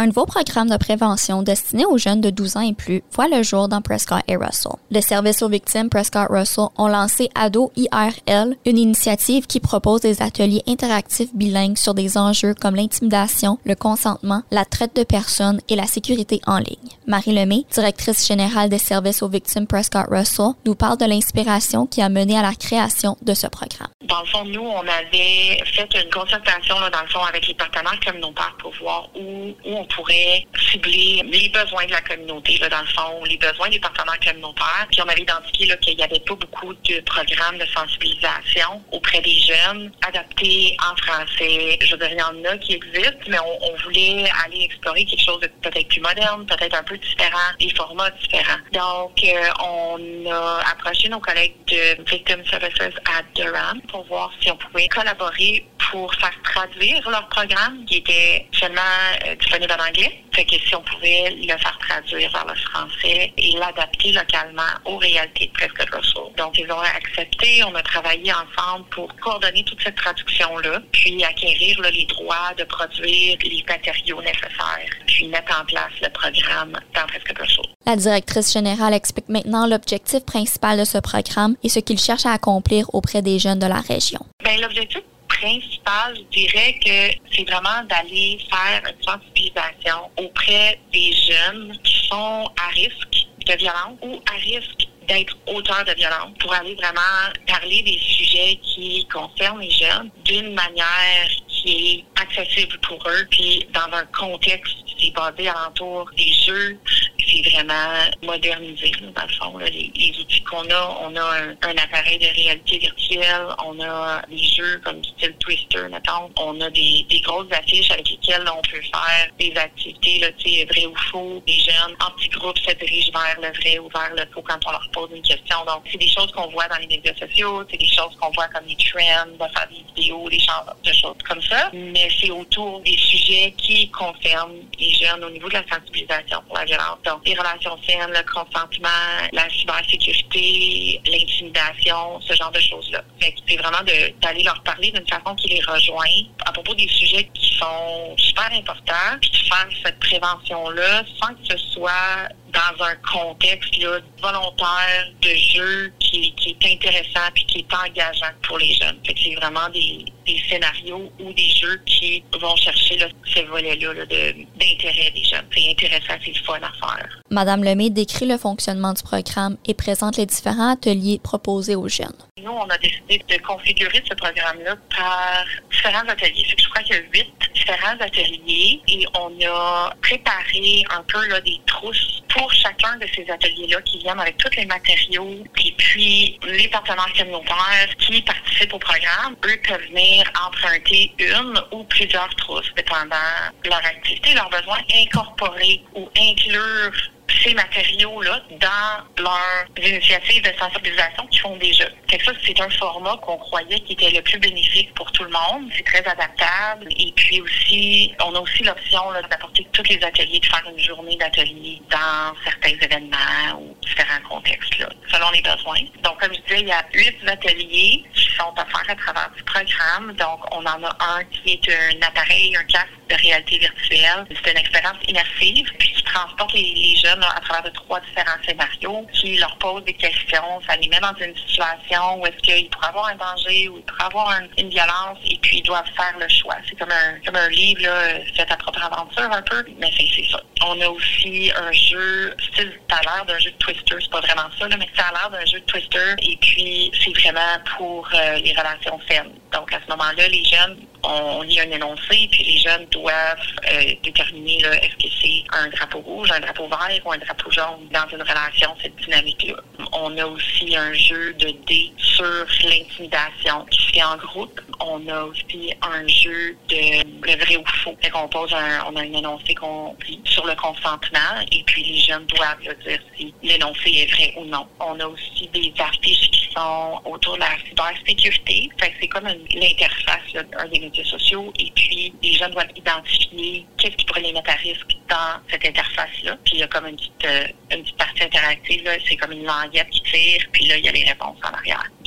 Un nouveau programme de prévention destiné aux jeunes de 12 ans et plus voit le jour dans Prescott et Russell. Le service aux victimes Prescott-Russell ont lancé Ado IRL, une initiative qui propose des ateliers interactifs bilingues sur des enjeux comme l'intimidation, le consentement, la traite de personnes et la sécurité en ligne. Marie Lemay, directrice générale des services aux victimes Prescott-Russell, nous parle de l'inspiration qui a mené à la création de ce programme. Dans le fond, nous, on avait fait une consultation dans le fond avec les partenaires communautaires pour voir où on pourrait cibler les besoins de la communauté, dans le fond, les besoins des partenaires communautaires. Puis on avait identifié qu'il n'y avait pas beaucoup de programmes de sensibilisation auprès des jeunes adaptés en français. Je veux dire, il y en a qui existent, mais on voulait aller explorer quelque chose de peut-être plus moderne, peut-être un peu différent, des formats différents. Donc, on a approché nos collègues de Victim Services à Durham pour voir si on pouvait collaborer pour faire traduire leur programme qui était seulement disponible en anglais. Fait que si on pouvait le faire traduire vers le français et l'adapter localement aux réalités de Prescott-Russell. Donc, ils ont accepté. On a travaillé ensemble pour coordonner toute cette traduction-là, puis acquérir les droits de produire les matériaux nécessaires, puis mettre en place le programme dans Prescott-Russell. La directrice générale explique maintenant l'objectif principal de ce programme et ce qu'il cherche à accomplir auprès des jeunes de la région. L'objectif principal, je dirais que c'est vraiment d'aller faire une sensibilisation auprès des jeunes qui sont à risque de violence ou à risque d'être auteurs de violence pour aller vraiment parler des sujets qui concernent les jeunes d'une manière qui est accessible pour eux, puis dans un contexte qui est basé alentour des jeux. C'est vraiment modernisé, dans le fond. Les outils qu'on a, on a un appareil de réalité virtuelle, on a des jeux comme style Twister, mettons. On a des grosses affiches avec lesquelles on peut faire des activités, vrai ou faux. Les jeunes, en petits groupes, se dirigent vers le vrai ou vers le faux quand on leur pose une question. Donc, c'est des choses qu'on voit dans les médias sociaux, c'est des choses qu'on voit comme des trends, de faire des vidéos, des choses comme ça. Mais c'est autour des sujets qui concernent les jeunes au niveau de la sensibilisation pour la violence. Donc, les relations saines, le consentement, la cybersécurité, l'intimidation, ce genre de choses-là. Fait que c'est vraiment d'aller leur parler d'une façon qui les rejoint à propos des sujets qui sont super importants, puis de faire cette prévention-là sans que ce soit dans un contexte volontaire de jeu qui est intéressant puis qui est engageant pour les jeunes. Fait que c'est vraiment des scénarios ou des jeux qui vont chercher ce volet-là d'intérêt des jeunes. C'est intéressant, c'est le fun à faire. Madame Lemay décrit le fonctionnement du programme et présente les différents ateliers proposés aux jeunes. Nous, on a décidé de configurer ce programme-là par différents ateliers. Je crois qu'il y a 8 différents ateliers et on a préparé un peu des trousses pour chacun de ces ateliers-là qui viennent avec tous les matériaux. Et puis, les partenaires communautaires qui participent au programme, eux peuvent venir emprunter une ou plusieurs trousses, dépendant de leur activité, leurs besoins, incorporer ou inclure ces matériaux-là dans leurs initiatives de sensibilisation qu'ils font déjà. Fait que ça, c'est un format qu'on croyait qui était le plus bénéfique pour tout le monde. C'est très adaptable. Et puis aussi, on a aussi l'option d'apporter tous les ateliers, de faire une journée d'atelier dans certains événements ou différents contextes, selon les besoins. Donc, comme je disais, il y a 8 ateliers qui sont offerts à travers du programme. Donc, on en a un qui est un appareil, un casque de réalité virtuelle. C'est une expérience immersive puis qui transporte les jeunes à travers de 3 différents scénarios, qui leur posent des questions. Ça les met dans une situation où est-ce qu'ils pourraient avoir un danger, où ils pourraient avoir une violence, et puis ils doivent faire le choix. C'est comme un livre, fait ta propre aventure un peu, mais c'est ça. On a aussi un jeu, style, ça a l'air d'un jeu de Twister, c'est pas vraiment ça, mais ça a l'air d'un jeu de Twister, et puis c'est vraiment pour les relations saines. Donc, à ce moment-là, les jeunes, on lit un énoncé, puis les jeunes doivent déterminer est-ce que c'est un drapeau rouge, un drapeau vert ou un drapeau jaune dans une relation, cette dynamique-là. On a aussi un jeu de dés sur l'intimidation qui se fait en groupe. On a aussi un jeu de le vrai ou faux. Fait qu'on on a un énoncé qu'on dit sur le consentement, et puis les jeunes doivent dire si l'énoncé est vrai ou non. On a aussi des affiches qui sont autour de la cybersécurité. Fait que c'est comme l'interface des médias sociaux, et puis les jeunes doivent identifier qu'est-ce qui pourrait les mettre à risque dans cette interface-là. Puis il y a comme une petite partie interactive, c'est comme une languette qui tire, puis là, il y a les réponses en arrière.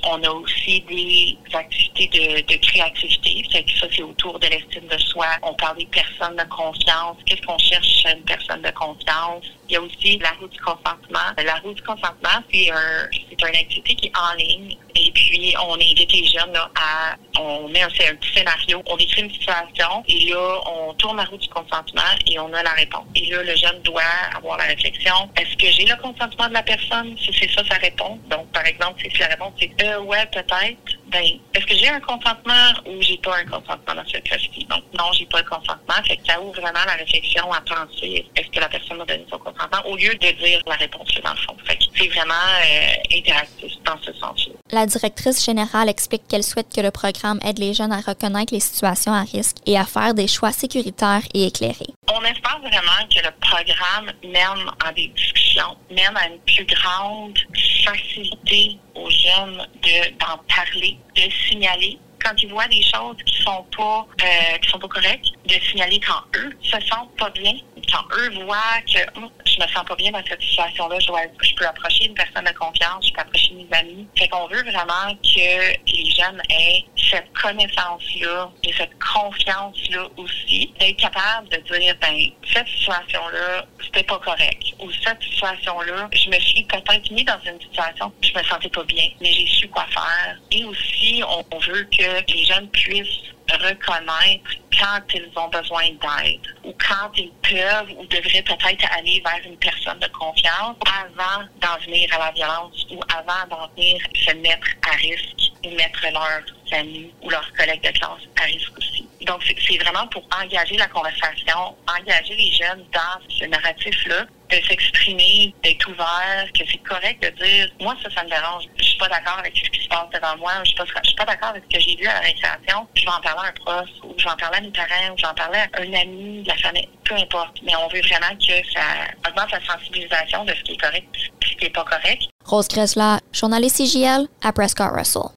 On a aussi des activités de créativité. Ça, c'est autour de l'estime de soi. On parle des personnes de confiance. Qu'est-ce qu'on cherche chez une personne de confiance? Il y a aussi la roue du consentement. La roue du consentement, c'est une activité qui est en ligne. Et puis, on invite les jeunes là, on met un petit scénario, on décrit une situation et là, on tourne la roue du consentement et on a la réponse. Et là, le jeune doit avoir la réflexion. Est-ce que j'ai le consentement de la personne? Si c'est ça sa réponse. Donc, par exemple, si la réponse est ouais, peut-être, ben, est-ce que j'ai un consentement ou j'ai pas un consentement dans cette cas-ci? Donc, non, j'ai pas le consentement. Fait que ça ouvre vraiment la réflexion à penser est-ce que la personne m'a donné son consentement au lieu de dire la réponse dans le fond. Fait que c'est vraiment interactif dans ce sens-là. La directrice générale explique qu'elle souhaite que le programme aide les jeunes à reconnaître les situations à risque et à faire des choix sécuritaires et éclairés. On espère vraiment que le programme mène à des discussions, mène à une plus grande facilité aux jeunes d'en parler, de signaler quand ils voient des choses qui sont pas correctes, de signaler quand eux se sentent pas bien, quand eux voient que je me sens pas bien dans cette situation-là, je peux approcher une personne de confiance, je peux approcher mes amis. Fait qu'on veut vraiment que les jeunes aient cette connaissance-là et cette confiance-là aussi, d'être capable de dire, ben, cette situation-là, c'était pas correct. Ou cette situation-là, je me suis peut-être mis dans une situation où je me sentais pas bien, mais j'ai su quoi faire. Et aussi, on veut que les jeunes puissent reconnaître quand ils ont besoin d'aide ou quand ils peuvent ou devraient peut-être aller vers une personne de confiance avant d'en venir à la violence ou avant d'en venir se mettre à risque ou mettre leurs amis ou leurs collègues de classe à risque aussi. Donc, c'est vraiment pour engager la conversation, engager les jeunes dans ce narratif-là, de s'exprimer, d'être ouvert, que c'est correct de dire « Moi, ça me dérange. Je suis pas d'accord avec ce qui se passe devant moi. Je suis pas d'accord avec ce que j'ai vu à la récréation. Je vais en parler à un prof ou je vais en parler à mes parents ou je vais en parler à un ami de la famille. » Peu importe. Mais on veut vraiment que ça augmente la sensibilisation de ce qui est correct et ce qui est pas correct. Rose Gressler, journaliste CJL à Prescott Russell.